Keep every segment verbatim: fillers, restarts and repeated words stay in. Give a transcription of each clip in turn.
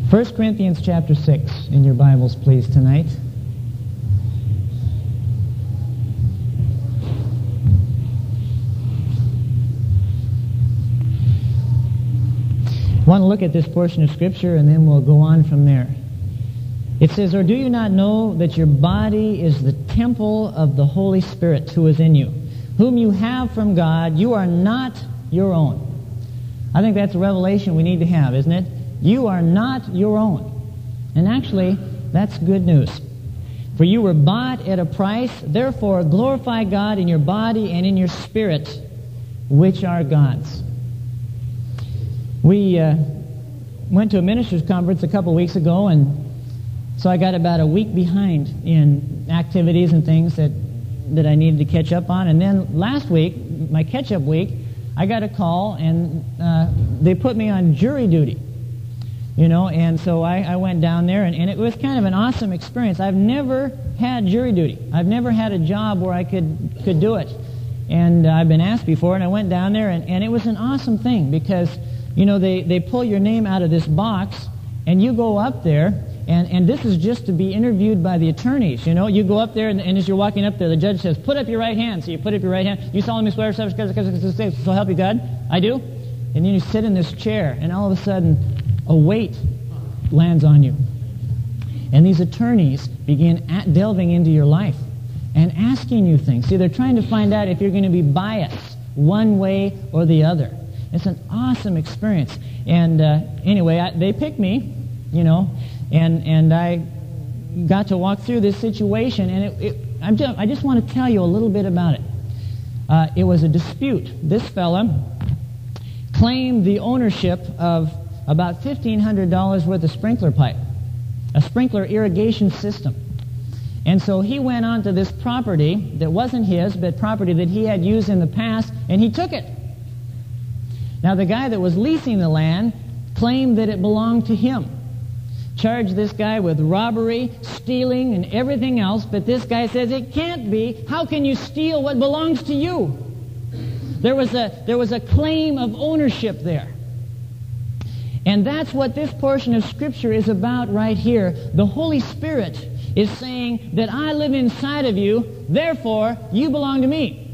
First Corinthians chapter six in your Bibles, please, tonight. I want to look at this portion of Scripture, and then we'll go on from there. It says, "Or do you not know that your body is the temple of the Holy Spirit who is in you, whom you have from God? You are not your own." I think that's a revelation we need to have, isn't it? You are not your own. And actually, that's good news. "For you were bought at a price, therefore glorify God in your body and in your spirit, which are God's." We uh, went to a ministers' conference a couple weeks ago, and so I got about a week behind in activities and things that, that I needed to catch up on. And then last week, my catch-up week, I got a call, and uh, they put me on jury duty. You know, and so I, I went down there, and, and it was kind of an awesome experience. I've never had jury duty. I've never had a job where I could, could do it. And uh, I've been asked before, and I went down there, and, and it was an awesome thing because, you know, they, they pull your name out of this box, and you go up there, and, and this is just to be interviewed by the attorneys, you know. You go up there, and, and as you're walking up there, the judge says, "Put up your right hand." So you put up your right hand. "You solemnly swear, so help you God?" "I do." And then you sit in this chair, and all of a sudden, a weight lands on you. And these attorneys begin at delving into your life and asking you things. See, they're trying to find out if you're going to be biased one way or the other. It's an awesome experience. And uh, anyway, I, they picked me, you know, and and I got to walk through this situation, and it, it, I'm just, I just want to tell you a little bit about it. Uh, it was a dispute. This fella claimed the ownership of about fifteen hundred dollars worth of sprinkler pipe, a sprinkler irrigation system. And so he went on to this property that wasn't his, but property that he had used in the past, and he took it. Now the guy that was leasing the land claimed that it belonged to him. Charged this guy with robbery, stealing, and everything else, but this guy says, "It can't be. How can you steal what belongs to you?" There was a, there was a claim of ownership there. And that's what this portion of Scripture is about right here. The Holy Spirit is saying that I live inside of you, therefore you belong to me.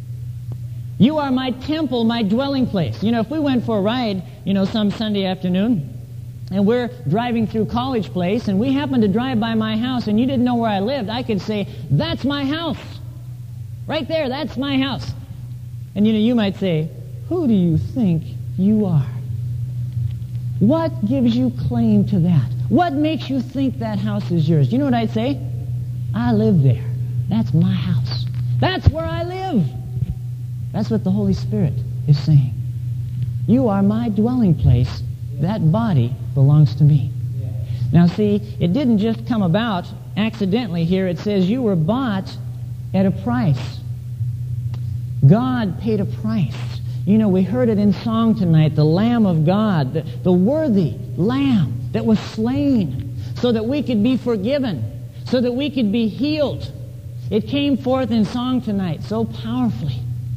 You are my temple, my dwelling place. You know, if we went for a ride, you know, some Sunday afternoon, and we're driving through College Place, and we happen to drive by my house, and you didn't know where I lived, I could say, "That's my house. Right there, that's my house." And you know, you might say, "Who do you think you are? What gives you claim to that? What makes you think that house is yours?" You know what I'd say? "I live there. That's my house. That's where I live." That's what the Holy Spirit is saying. You are my dwelling place. That body belongs to me. Now see, it didn't just come about accidentally here. It says you were bought at a price. God paid a price. You know, we heard it in song tonight, the Lamb of God, the, the worthy Lamb that was slain so that we could be forgiven, so that we could be healed. It came forth in song tonight so powerfully.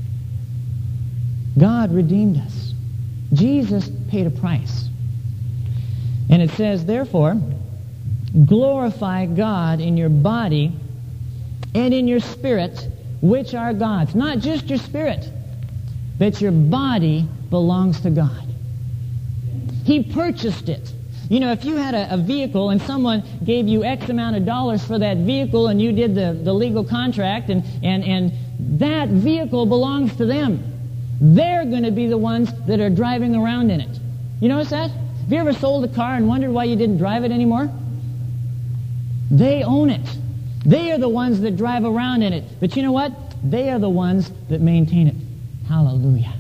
God redeemed us. Jesus paid a price. And it says, therefore, glorify God in your body and in your spirit, which are God's. Not just your spirit, that your body belongs to God. He purchased it. You know, if you had a, a vehicle and someone gave you X amount of dollars for that vehicle and you did the, the legal contract and, and, and that vehicle belongs to them, they're going to be the ones that are driving around in it. You notice that? Have you ever sold a car and wondered why you didn't drive it anymore? They own it. They are the ones that drive around in it. But you know what? They are the ones that maintain it. Hallelujah.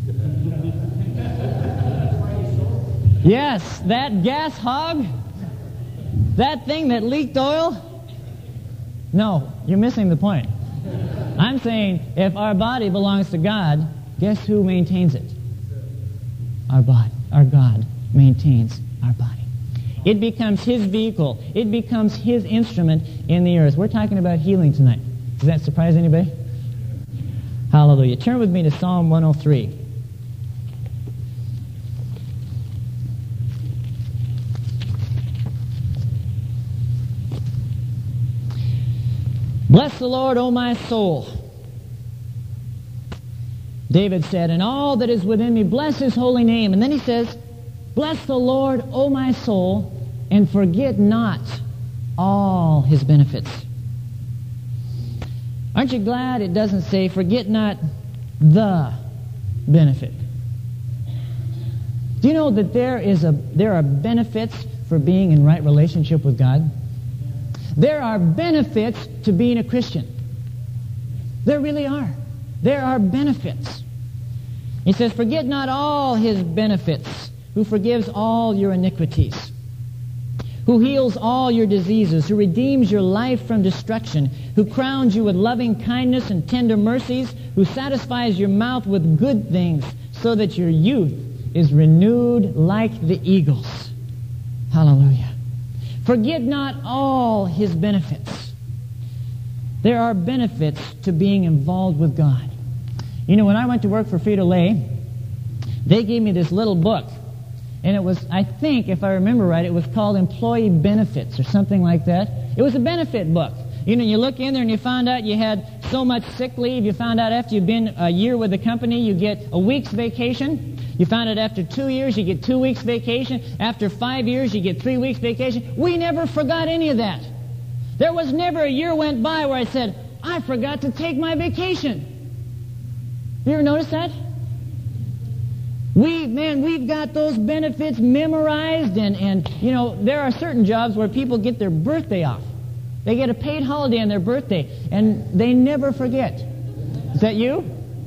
Yes, that gas hog, that thing that leaked oil. No, you're missing the point. I'm saying if our body belongs to God, guess who maintains it? Our body. Our God maintains our body. It becomes His vehicle. It becomes His instrument in the earth. We're talking about healing tonight. Does that surprise anybody? Hallelujah. Turn with me to Psalm one oh three. Bless the Lord, O my soul. David said, and all that is within me, bless his holy name. And then he says, bless the Lord, O my soul, and forget not all his benefits. Aren't you glad it doesn't say, forget not the benefit? Do you know that there is a there are benefits for being in right relationship with God? There are benefits to being a Christian. There really are. There are benefits. He says, forget not all his benefits, who forgives all your iniquities, who heals all your diseases, who redeems your life from destruction, who crowns you with loving kindness and tender mercies, who satisfies your mouth with good things, so that your youth is renewed like the eagles. Hallelujah. Forget not all his benefits. There are benefits to being involved with God. You know, when I went to work for Frito-Lay, they gave me this little book. And it was, I think, if I remember right, it was called Employee Benefits or something like that. It was a benefit book. You know, you look in there and you found out you had so much sick leave. You found out after you've been a year with the company, you get a week's vacation. You found out after two years, you get two weeks vacation. After five years, you get three weeks vacation. We never forgot any of that. There was never a year went by where I said, I forgot to take my vacation. You ever notice that? We, man, we've got those benefits memorized, and, and, you know, there are certain jobs where people get their birthday off. They get a paid holiday on their birthday, and they never forget. Is that you?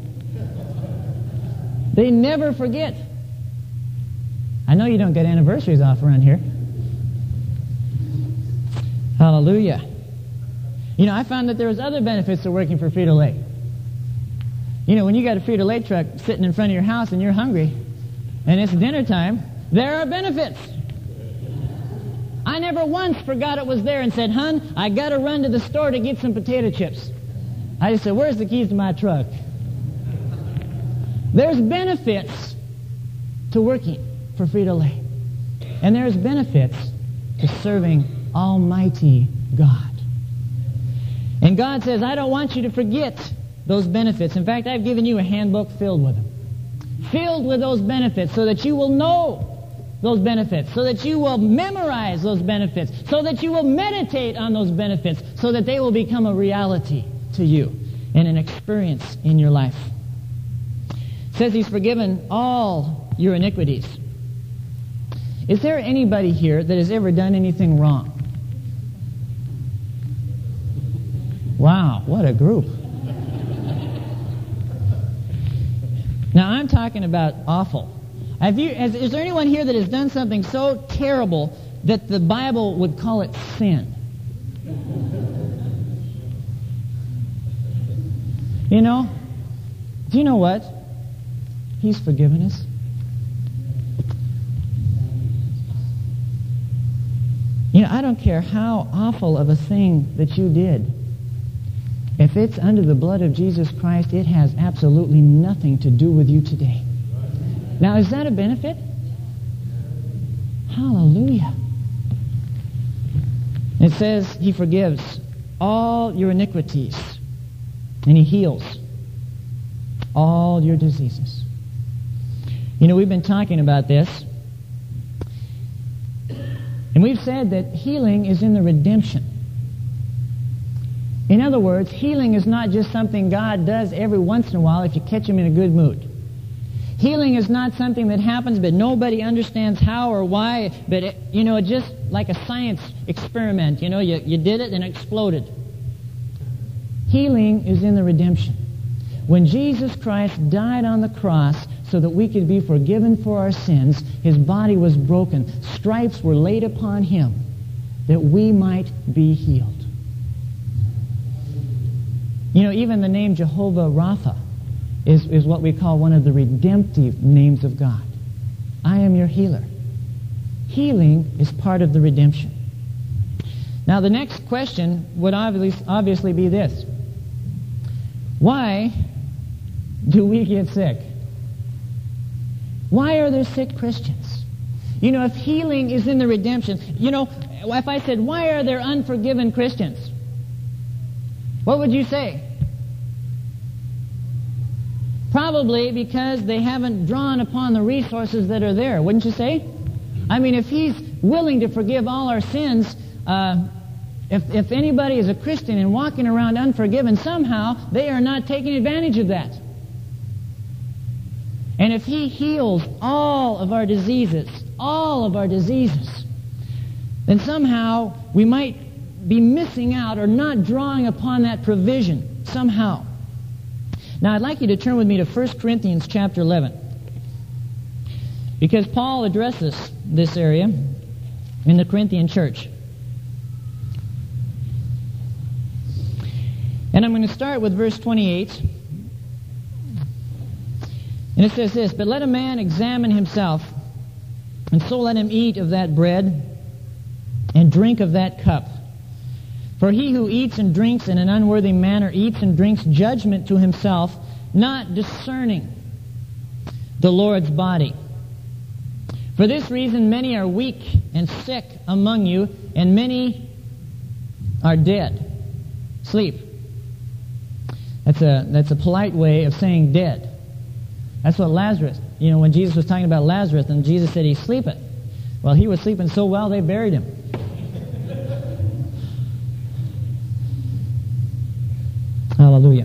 They never forget. I know you don't get anniversaries off around here. Hallelujah. You know, I found that there was other benefits to working for Frito-Lay. You know, when you got a Frito-Lay truck sitting in front of your house and you're hungry, and it's dinner time, there are benefits. I never once forgot it was there and said, "Hun, I got to run to the store to get some potato chips." I just said, "Where's the keys to my truck?" There's benefits to working for Frito-Lay. And there's benefits to serving Almighty God. And God says, I don't want you to forget those benefits. In fact, I've given you a handbook filled with them. Filled with those benefits so that you will know those benefits, so that you will memorize those benefits, so that you will meditate on those benefits, so that they will become a reality to you and an experience in your life. It says He's forgiven all your iniquities. Is there anybody here that has ever done anything wrong? Wow, what a group. Now, I'm talking about awful. Have you, has, is there anyone here that has done something so terrible that the Bible would call it sin? You know, do you know what? He's forgiven us. You know, I don't care how awful of a thing that you did. If it's under the blood of Jesus Christ, it has absolutely nothing to do with you today. Now, is that a benefit? Hallelujah. It says He forgives all your iniquities, and He heals all your diseases. You know, we've been talking about this, and we've said that healing is in the redemption. In other words, healing is not just something God does every once in a while if you catch Him in a good mood. Healing is not something that happens but nobody understands how or why, but it, you know, it's just like a science experiment. You know, you, you did it and it exploded. Healing is in the redemption. When Jesus Christ died on the cross so that we could be forgiven for our sins, His body was broken. Stripes were laid upon Him that we might be healed. You know, even the name Jehovah Rapha is, is what we call one of the redemptive names of God. I am your healer. Healing is part of the redemption. Now, the next question would obviously, obviously be this. Why do we get sick? Why are there sick Christians? You know, if healing is in the redemption, you know, if I said, why are there unforgiven Christians? What would you say? Probably because they haven't drawn upon the resources that are there, wouldn't you say? I mean, if He's willing to forgive all our sins, uh, if, if anybody is a Christian and walking around unforgiven, somehow they are not taking advantage of that. And if He heals all of our diseases, all of our diseases, then somehow we might be missing out or not drawing upon that provision somehow. Now, I'd like you to turn with me to First Corinthians chapter eleven, because Paul addresses this area in the Corinthian church. And I'm going to start with verse twenty-eight. And it says this, "But let a man examine himself, and so let him eat of that bread and drink of that cup. For he who eats and drinks in an unworthy manner eats and drinks judgment to himself, not discerning the Lord's body. For this reason many are weak and sick among you, and many are dead." Sleep. That's a, that's a polite way of saying dead. That's what Lazarus, you know, when Jesus was talking about Lazarus, and Jesus said he's sleeping. Well, he was sleeping so well they buried him. Hallelujah.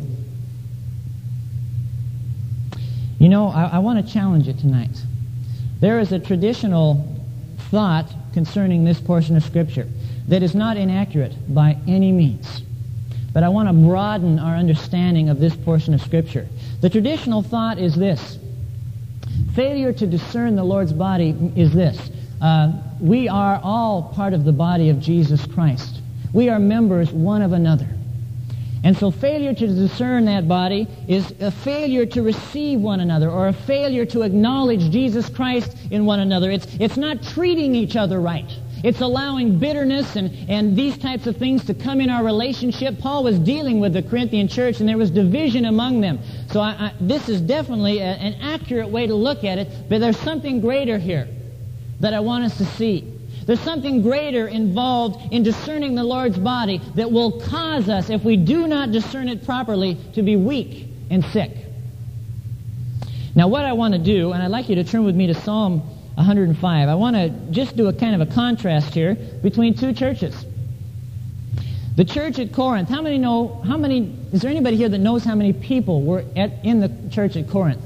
You know, I, I want to challenge you tonight. There is a traditional thought concerning this portion of Scripture that is not inaccurate by any means. But I want to broaden our understanding of this portion of Scripture. The traditional thought is this. Failure to discern the Lord's body is this. Uh, we are all part of the body of Jesus Christ. We are members one of another. And so failure to discern that body is a failure to receive one another, or a failure to acknowledge Jesus Christ in one another. It's, it's not treating each other right. It's allowing bitterness and, and these types of things to come in our relationship. Paul was dealing with the Corinthian church, and there was division among them. So I, I, this is definitely a, an accurate way to look at it, but there's something greater here that I want us to see. There's something greater involved in discerning the Lord's body that will cause us, if we do not discern it properly, to be weak and sick. Now, what I want to do, and I'd like you to turn with me to Psalm one hundred five. I want to just do a kind of a contrast here between two churches. The church at Corinth. How many know, how many, is there anybody here that knows how many people were at, in the church at Corinth?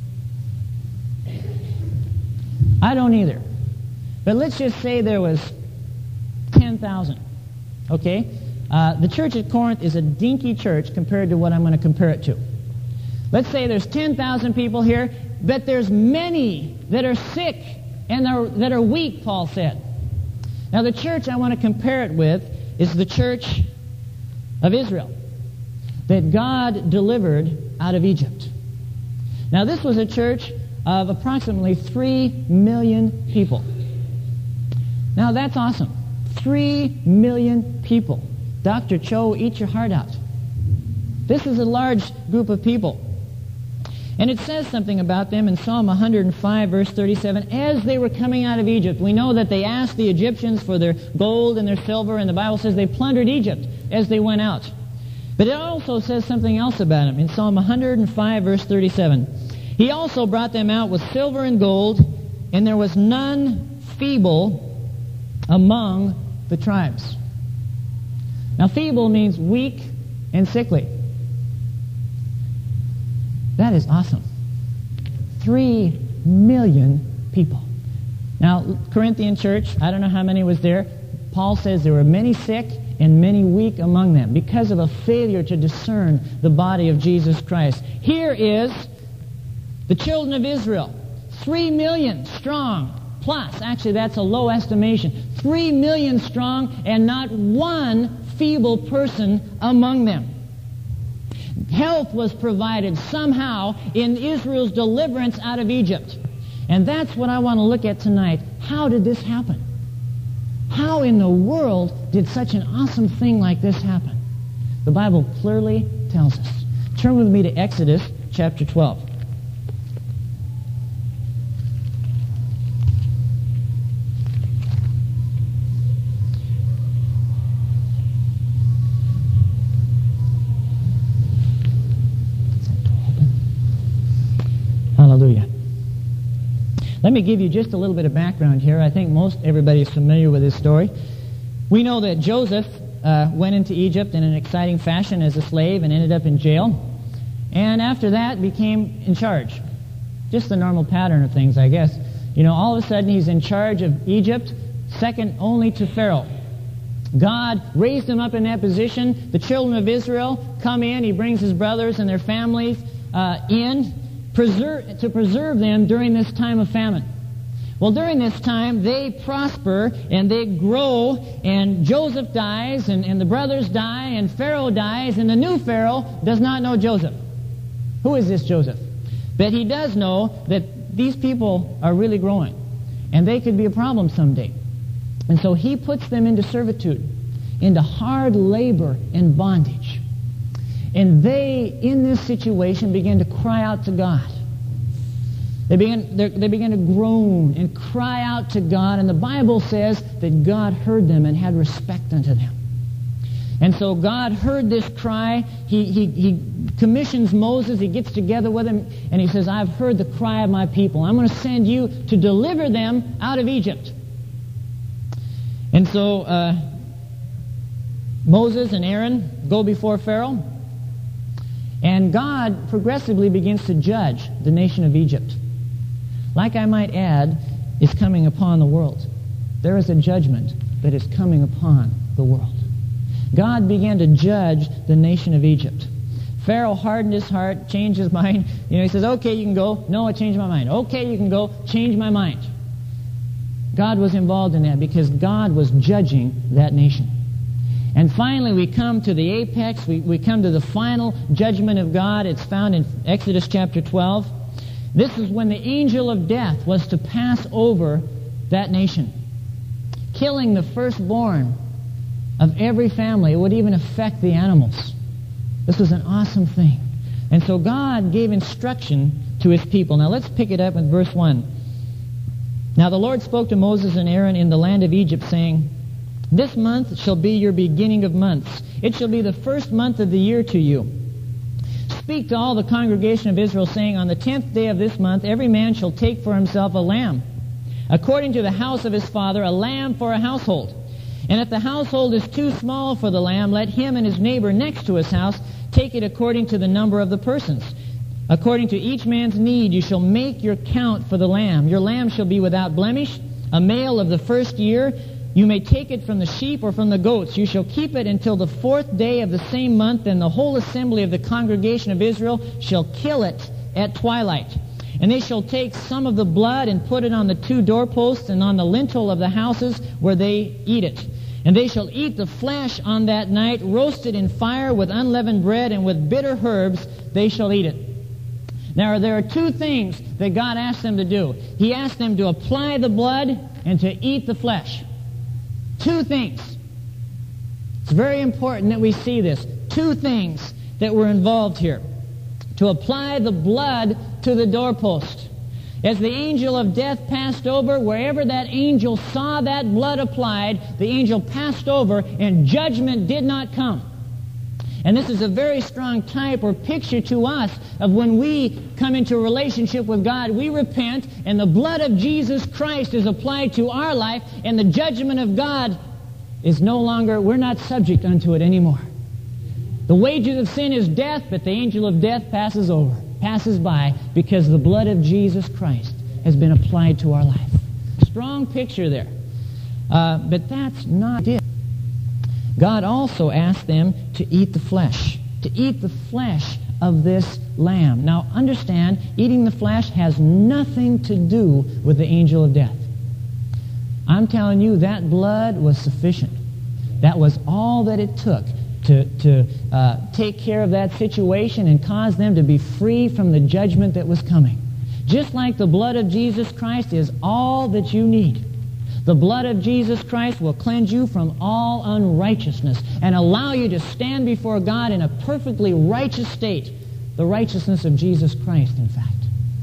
I don't either. But let's just say there was ten thousand, okay? Uh, the church at Corinth is a dinky church compared to what I'm going to compare it to. Let's say there's ten thousand people here, but there's many that are sick and are, that are weak, Paul said. Now, the church I want to compare it with is the church of Israel that God delivered out of Egypt. Now, this was a church of approximately three million people. Now, that's awesome. Three million people. Doctor Cho, eat your heart out. This is a large group of people. And it says something about them in Psalm one hundred five, verse thirty-seven. As they were coming out of Egypt, we know that they asked the Egyptians for their gold and their silver, and the Bible says they plundered Egypt as they went out. But it also says something else about them in Psalm one hundred five, verse thirty-seven. He also brought them out with silver and gold, and there was none feeble among the tribes. Now, feeble means weak and sickly. That is awesome. Three million people. Now, Corinthian church, I don't know how many was there. Paul says there were many sick and many weak among them because of a failure to discern the body of Jesus Christ. Here is the children of Israel. Three million strong. Plus, actually that's a low estimation, three million strong and not one feeble person among them. Health was provided somehow in Israel's deliverance out of Egypt. And that's what I want to look at tonight. How did this happen? How in the world did such an awesome thing like this happen? The Bible clearly tells us. Turn with me to Exodus chapter twelve. Let me give you just a little bit of background here. I think most everybody is familiar with this story. We know that Joseph uh, went into Egypt in an exciting fashion as a slave and ended up in jail. And after that became in charge. Just the normal pattern of things, I guess. You know, all of a sudden he's in charge of Egypt, second only to Pharaoh. God raised him up in that position. The children of Israel come in. He brings his brothers and their families uh, in preserve, to preserve them during this time of famine. Well, during this time, they prosper and they grow, and Joseph dies, and, and the brothers die, and Pharaoh dies, and the new Pharaoh does not know Joseph. Who is this Joseph? But he does know that these people are really growing, and they could be a problem someday. And so he puts them into servitude, into hard labor and bondage. And they, in this situation, begin to cry out to God. They begin, they begin to groan and cry out to God, and the Bible says that God heard them and had respect unto them. And so God heard this cry. He, he, he commissions Moses. He gets together with him, and he says, I've heard the cry of my people. I'm going to send you to deliver them out of Egypt. And so uh, Moses and Aaron go before Pharaoh, and God progressively begins to judge the nation of Egypt. Like I might add, is coming upon the world. There is a judgment that is coming upon the world. God began to judge the nation of Egypt. Pharaoh hardened his heart, changed his mind. You know, he says, okay, you can go. No, I changed my mind. Okay, you can go. Change my mind. God was involved in that because God was judging that nation. And finally, we come to the apex. We, we come to the final judgment of God. It's found in Exodus chapter twelve. This is when the angel of death was to pass over that nation, killing the firstborn of every family. It would even affect the animals. This was an awesome thing. And so God gave instruction to his people. Now let's pick it up in verse one. Now the Lord spoke to Moses and Aaron in the land of Egypt, saying, this month shall be your beginning of months. It shall be the first month of the year to you. Speak to all the congregation of Israel, saying, on the tenth day of this month every man shall take for himself a lamb, according to the house of his father, a lamb for a household. And if the household is too small for the lamb, let him and his neighbor next to his house take it according to the number of the persons. According to each man's need you shall make your count for the lamb. Your lamb shall be without blemish, a male of the first year. You may take it from the sheep or from the goats. You shall keep it until the fourth day of the same month, and the whole assembly of the congregation of Israel shall kill it at twilight. And they shall take some of the blood and put it on the two doorposts and on the lintel of the houses where they eat it. And they shall eat the flesh on that night, roasted in fire with unleavened bread, and with bitter herbs they shall eat it. Now there are two things that God asked them to do. He asked them to apply the blood and to eat the flesh. Two things. It's very important that we see this. Two things that were involved here. To apply the blood to the doorpost. As the angel of death passed over, wherever that angel saw that blood applied, the angel passed over and judgment did not come. And this is a very strong type or picture to us of when we come into a relationship with God, we repent, and the blood of Jesus Christ is applied to our life, and the judgment of God is no longer, we're not subject unto it anymore. The wages of sin is death, but the angel of death passes over, passes by, because the blood of Jesus Christ has been applied to our life. Strong picture there. Uh, but that's not it. God also asked them to eat the flesh, to eat the flesh of this lamb. Now understand, eating the flesh has nothing to do with the angel of death. I'm telling you, that blood was sufficient. That was all that it took to, to uh, take care of that situation and cause them to be free from the judgment that was coming. Just like the blood of Jesus Christ is all that you need. The blood of Jesus Christ will cleanse you from all unrighteousness and allow you to stand before God in a perfectly righteous state. The righteousness of Jesus Christ, in fact.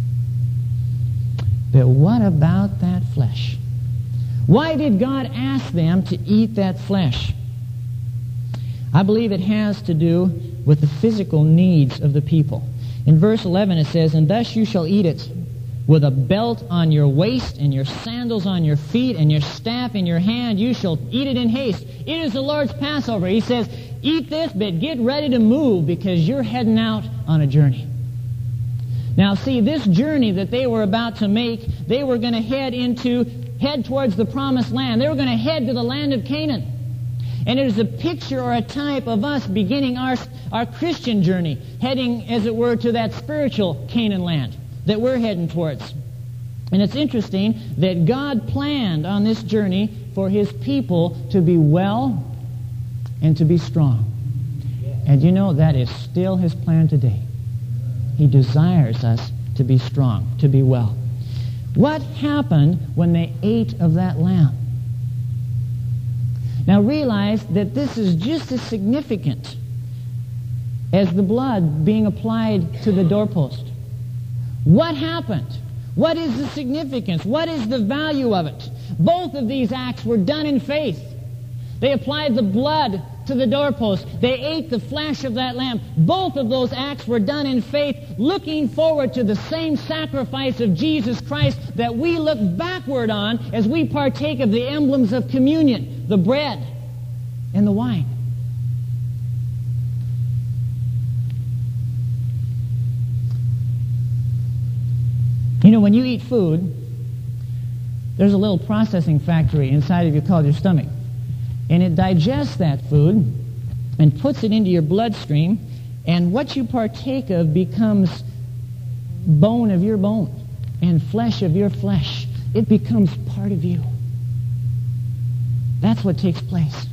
But what about that flesh? Why did God ask them to eat that flesh? I believe it has to do with the physical needs of the people. In verse eleven it says, and thus you shall eat it. with a belt on your waist and your sandals on your feet and your staff in your hand. You shall eat it in haste. It is the Lord's Passover. He says, eat this, but get ready to move because you're heading out on a journey. Now, see, this journey that they were about to make, they were going to head into, head towards the promised land. They were going to head to the land of Canaan. And it is a picture or a type of us beginning our, our Christian journey, heading, as it were, to that spiritual Canaan land that we're heading towards. And it's interesting that God planned on this journey for His people to be well and to be strong. And you know, that is still His plan today. He desires us to be strong, to be well. What happened when they ate of that lamb? Now realize that this is just as significant as the blood being applied to the doorpost. What happened? What is the significance? What is the value of it? Both of these acts were done in faith. They applied the blood to the doorpost. They ate the flesh of that lamb. Both of those acts were done in faith, looking forward to the same sacrifice of Jesus Christ that we look backward on as we partake of the emblems of communion, the bread and the wine. You know, when you eat food, there's a little processing factory inside of you called your stomach. And it digests that food and puts it into your bloodstream, and what you partake of becomes bone of your bone and flesh of your flesh. It becomes part of you. That's what takes place.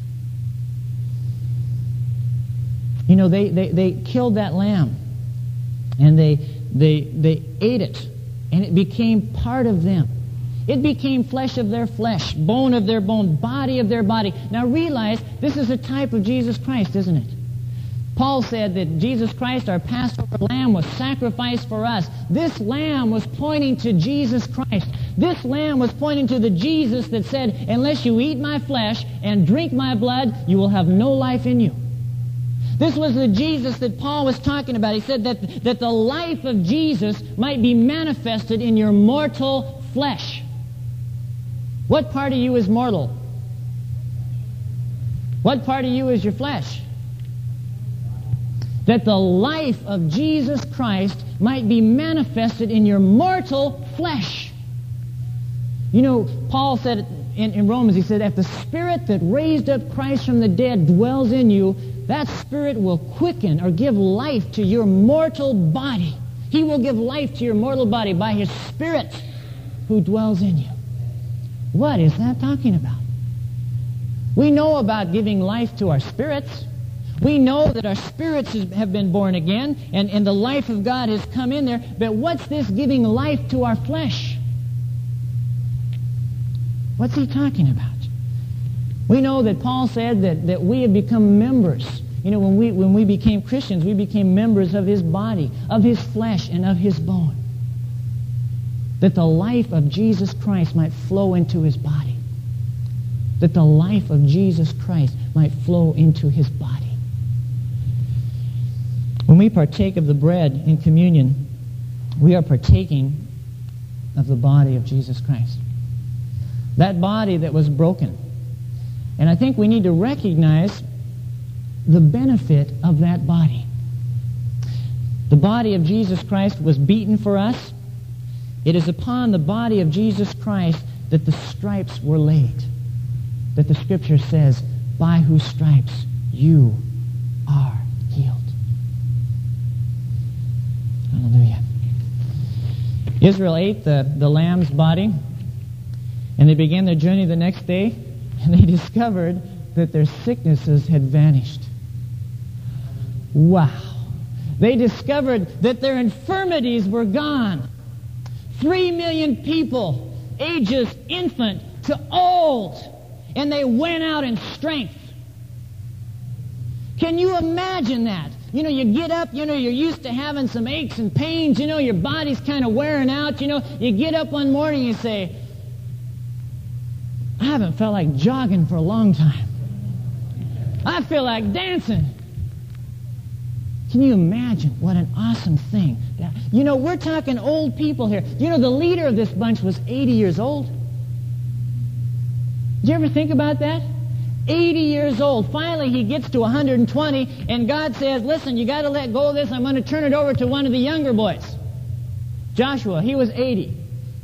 You know, they, they, they killed that lamb, and they, they, they ate it, and it became part of them. It became flesh of their flesh, bone of their bone, body of their body. Now realize, this is a type of Jesus Christ, isn't it? Paul said that Jesus Christ, our Passover lamb, was sacrificed for us. This lamb was pointing to Jesus Christ. This lamb was pointing to the Jesus that said, unless you eat my flesh and drink my blood, you will have no life in you. This was the Jesus that Paul was talking about. He said that, that the life of Jesus might be manifested in your mortal flesh. What part of you is mortal? What part of you is your flesh? That the life of Jesus Christ might be manifested in your mortal flesh. You know, Paul said in, in Romans, he said, if the Spirit that raised up Christ from the dead dwells in you, that Spirit will quicken or give life to your mortal body. He will give life to your mortal body by His Spirit who dwells in you. What is that talking about? We know about giving life to our spirits. We know that our spirits have been born again, and, and the life of God has come in there. But what's this giving life to our flesh? What's he talking about? We know that Paul said that, that we have become members. You know, when we, when we became Christians, we became members of His body, of His flesh, and of His bone. That the life of Jesus Christ might flow into His body. That the life of Jesus Christ might flow into His body. When we partake of the bread in communion, we are partaking of the body of Jesus Christ. That body that was broken. And I think we need to recognize the benefit of that body. The body of Jesus Christ was beaten for us. It is upon the body of Jesus Christ that the stripes were laid. That the Scripture says, by whose stripes you are healed. Hallelujah. Israel ate the, the lamb's body, and they began their journey the next day, and they discovered that their sicknesses had vanished. Wow. They discovered that their infirmities were gone. Three million people, ages infant to old, and they went out in strength. Can you imagine that? You know, you get up, you know, you're used to having some aches and pains, you know, your body's kind of wearing out, you know, you get up one morning and you say, I haven't felt like jogging for a long time. I feel like dancing. Can you imagine what an awesome thing? That, you know, we're talking old people here. You know, the leader of this bunch was eighty years old. Did you ever think about that? eighty years old. Finally, he gets to one hundred twenty, and God says, listen, you got to let go of this. I'm going to turn it over to one of the younger boys. Joshua, he was eighty.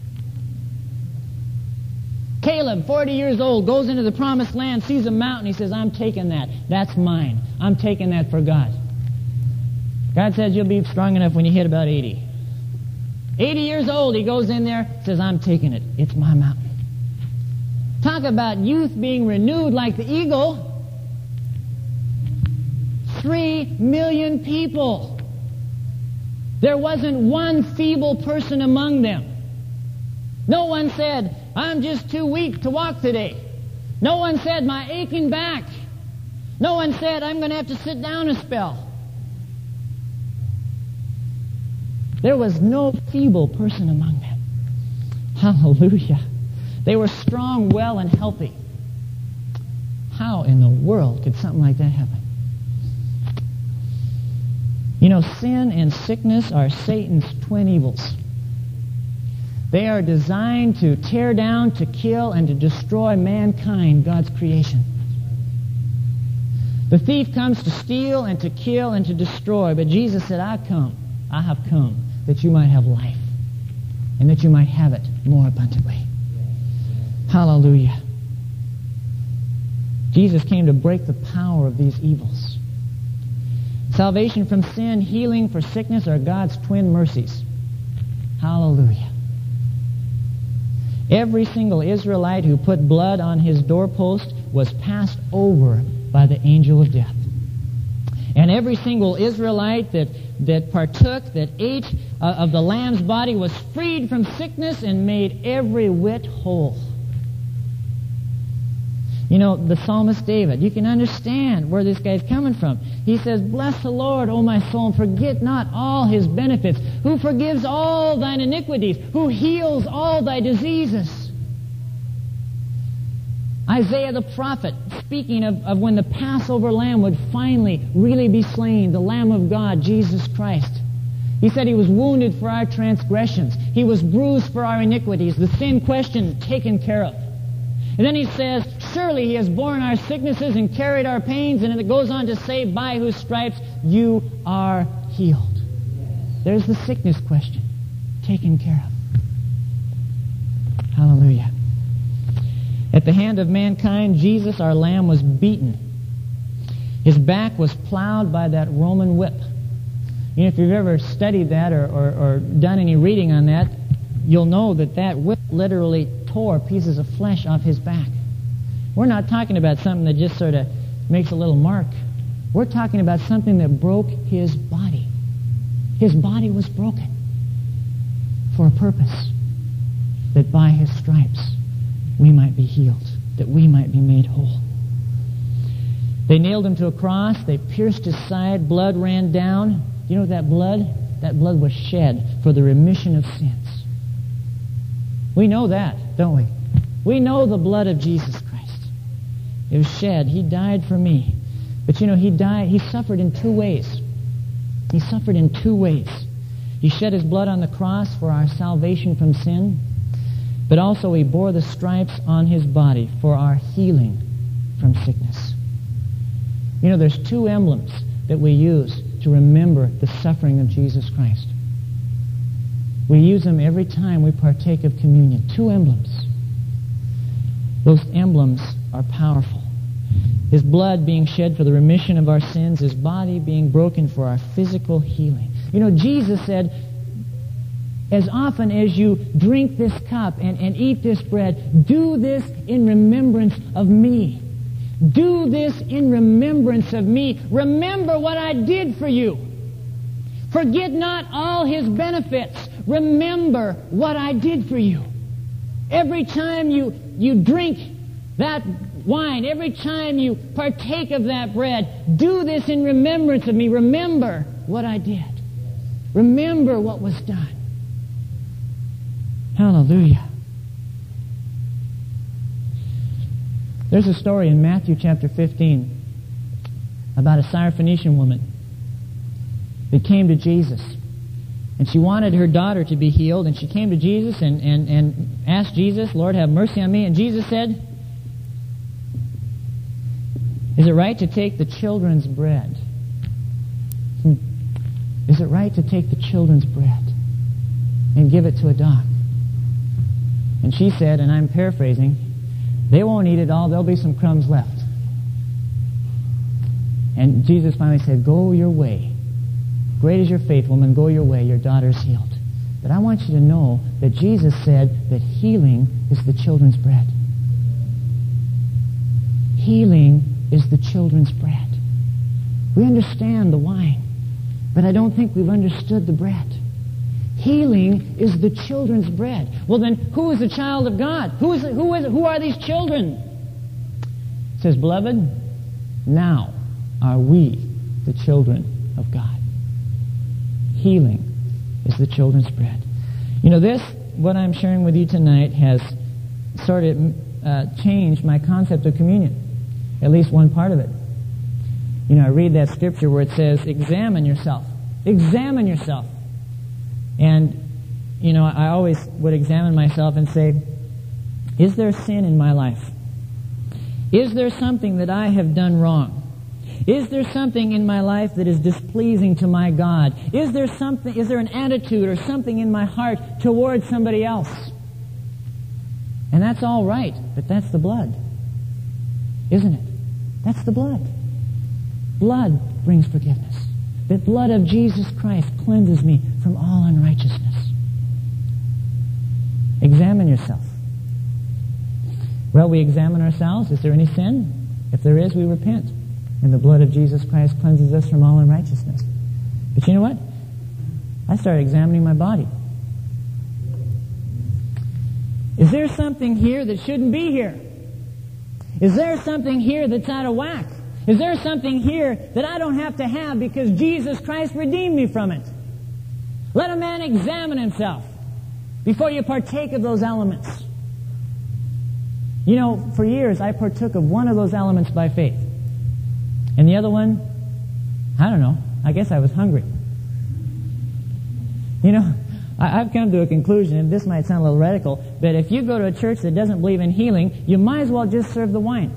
Caleb, forty years old, goes into the promised land, sees a mountain. He says, I'm taking that. That's mine. I'm taking that for God. God says you'll be strong enough when you hit about eighty. eighty years old, he goes in there, says, I'm taking it. It's my mountain. Talk about youth being renewed like the eagle. Three million people. There wasn't one feeble person among them. No one said, I'm just too weak to walk today. No one said, my aching back. No one said, I'm going to have to sit down a spell. There was no feeble person among them. Hallelujah. They were strong, well, and healthy. How in the world could something like that happen? You know, sin and sickness are Satan's twin evils. They are designed to tear down, to kill, and to destroy mankind, God's creation. The thief comes to steal and to kill and to destroy, but Jesus said, I come, I have come, that you might have life, and that you might have it more abundantly. Hallelujah. Jesus came to break the power of these evils. Salvation from sin, healing for sickness are God's twin mercies. Hallelujah. Every single Israelite who put blood on his doorpost was passed over by the angel of death. And every single Israelite that, that partook, that ate uh, of the lamb's body was freed from sickness and made every whit whole. You know, the psalmist David, you can understand where this guy's coming from. He says, bless the Lord, O my soul, and forget not all his benefits, who forgives all thine iniquities, who heals all thy diseases. Isaiah the prophet, speaking of, of when the Passover lamb would finally really be slain, the Lamb of God, Jesus Christ. He said he was wounded for our transgressions. He was bruised for our iniquities. The sin question taken care of. And then he says, surely he has borne our sicknesses and carried our pains. And it goes on to say, by whose stripes you are healed. There's the sickness question taken care of. Hallelujah. At the hand of mankind, Jesus, our Lamb, was beaten. His back was plowed by that Roman whip. You know, if you've ever studied that or, or, or done any reading on that, you'll know that that whip literally tore pieces of flesh off his back. We're not talking about something that just sort of makes a little mark. We're talking about something that broke his body. His body was broken for a purpose, that by his stripes we might be healed, that we might be made whole. They nailed him to a cross. They pierced his side. Blood ran down. You know that blood? That blood was shed for the remission of sins. We know that, don't we? We know the blood of Jesus Christ. It was shed. He died for me. But you know, he died, he suffered in two ways. He suffered in two ways. He shed his blood on the cross for our salvation from sin, but also he bore the stripes on his body for our healing from sickness. You know, there's two emblems that we use to remember the suffering of Jesus Christ. We use them every time we partake of communion. Two emblems. Those emblems are powerful. His blood being shed for the remission of our sins, his body being broken for our physical healing. You know, Jesus said, as often as you drink this cup and, and eat this bread, do this in remembrance of me. Do this in remembrance of me. Remember what I did for you. Forget not all his benefits. Remember what I did for you. Every time you, you drink that wine, every time you partake of that bread, do this in remembrance of me. Remember what I did. Remember what was done. Hallelujah. There's a story in Matthew chapter fifteen about a Syrophoenician woman. that came to Jesus. And she wanted her daughter to be healed, and she came to Jesus and, and, and asked Jesus, Lord, have mercy on me. And Jesus said, is it right to take the children's bread? Hmm. Is it right to take the children's bread and give it to a dog? And she said, and I'm paraphrasing, they won't eat it all, there'll be some crumbs left. And Jesus finally said, go your way. Great is your faith, woman, go your way, your daughter's healed. But I want you to know that Jesus said that healing is the children's bread. Healing is the children's bread. We understand the wine, but I don't think we've understood the bread. Healing is the children's bread. Well then, who is the child of God? Who is it, who is it, who are these children? It says, beloved, now are we the children of God. Healing is the children's bread. You know, this, what I'm sharing with you tonight, has sort of uh, changed my concept of communion. At least one part of it. You know, I read that scripture where it says, examine yourself. Examine yourself. And, you know, I always would examine myself and say, is there sin in my life? Is there something that I have done wrong? Is there something in my life that is displeasing to my God? Is there something, is there an attitude or something in my heart towards somebody else? And that's all right, but that's the blood, isn't it? That's the blood. Blood brings forgiveness. The blood of Jesus Christ cleanses me from all unrighteousness. Examine yourself. Well, we examine ourselves. Is there any sin? If there is, we repent. And the blood of Jesus Christ cleanses us from all unrighteousness. But you know what? I started examining my body. Is there something here that shouldn't be here? Is there something here that's out of whack? Is there something here that I don't have to have because Jesus Christ redeemed me from it? Let a man examine himself before you partake of those elements. You know, for years I partook of one of those elements by faith. And the other one, I don't know, I guess I was hungry. You know, I, I've come to a conclusion, and this might sound a little radical, but if you go to a church that doesn't believe in healing, you might as well just serve the wine.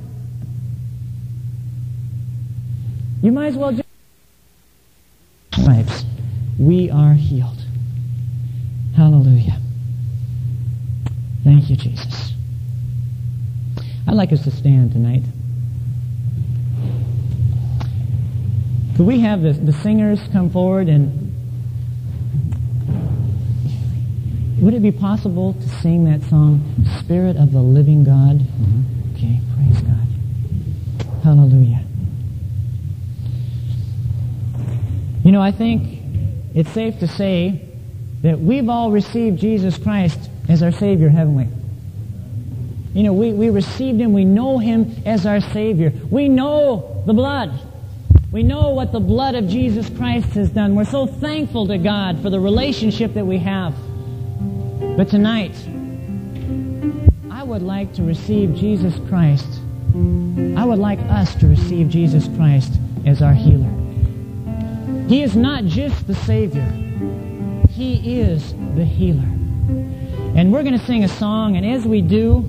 You might as well just... Stripes, we are healed. Hallelujah. Thank you, Jesus. I'd like us to stand tonight. Could we have the, the singers come forward, and would it be possible to sing that song, Spirit of the Living God? Mm-hmm. Okay, praise God. Hallelujah. You know, I think it's safe to say that we've all received Jesus Christ as our Savior, haven't we? You know, we, we received Him. We know Him as our Savior. We know the blood. We know what the blood of Jesus Christ has done. We're so thankful to God for the relationship that we have. But tonight, I would like to receive Jesus Christ. I would like us to receive Jesus Christ as our healer. He is not just the Savior. He is the healer. And we're going to sing a song, and as we do,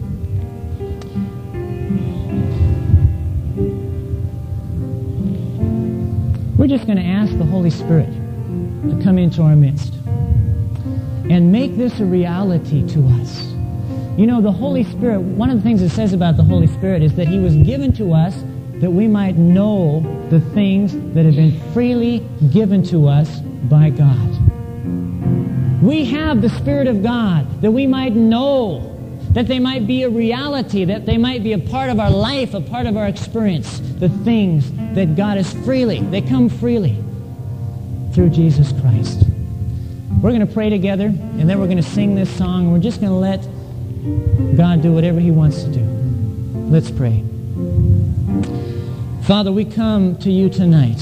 we're just going to ask the Holy Spirit to come into our midst and make this a reality to us. You know, the Holy Spirit, one of the things it says about the Holy Spirit is that He was given to us that we might know the things that have been freely given to us by God. We have the Spirit of God that we might know, that they might be a reality, that they might be a part of our life, a part of our experience, the things that God is freely, they come freely through Jesus Christ. We're going to pray together, and then we're going to sing this song, and we're just going to let God do whatever He wants to do. Let's pray. Father, we come to you tonight.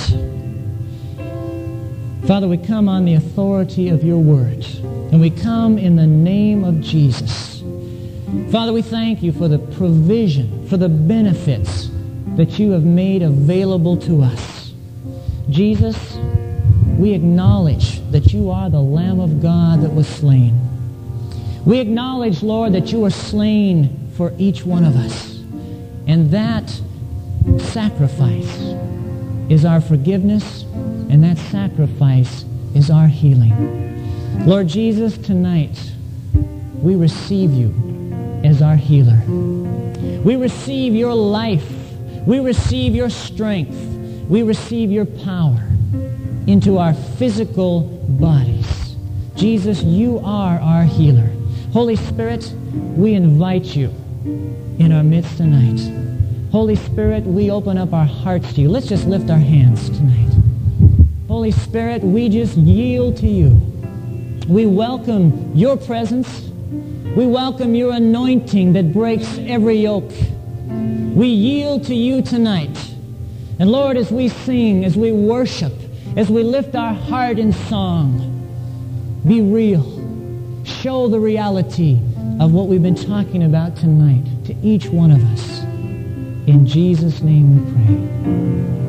Father, we come on the authority of your word, and we come in the name of Jesus. Father, we thank you for the provision, for the benefits that you have made available to us. Jesus, we acknowledge that you are the Lamb of God that was slain. We acknowledge, Lord, that you were slain for each one of us. And that sacrifice is our forgiveness, and that sacrifice is our healing. Lord Jesus, tonight we receive you as our healer. We receive your life. We receive your strength. We receive your power into our physical bodies. Jesus, you are our healer. Holy Spirit, we invite you in our midst tonight. Holy Spirit, we open up our hearts to you. Let's just lift our hands tonight. Holy Spirit, we just yield to you. We welcome your presence. We welcome your anointing that breaks every yoke. We yield to you tonight. And Lord, as we sing, as we worship, as we lift our heart in song, be real. Show the reality of what we've been talking about tonight to each one of us. In Jesus' name we pray.